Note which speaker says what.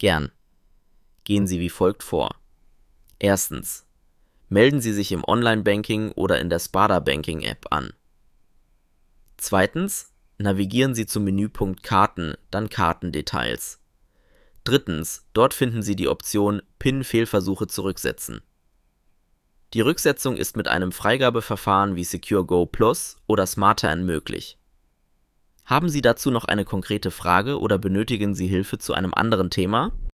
Speaker 1: Gern. Gehen Sie wie folgt vor. Erstens. Melden Sie sich im Online-Banking oder in der Sparda Banking-App an. Zweitens. Navigieren Sie zum Menüpunkt Karten, dann Kartendetails. Drittens. Dort finden Sie die Option PIN-Fehlversuche zurücksetzen. Die Rücksetzung ist mit einem Freigabeverfahren wie SecureGo Plus oder SmartERN möglich. Haben Sie dazu noch eine konkrete Frage oder benötigen Sie Hilfe zu einem anderen Thema?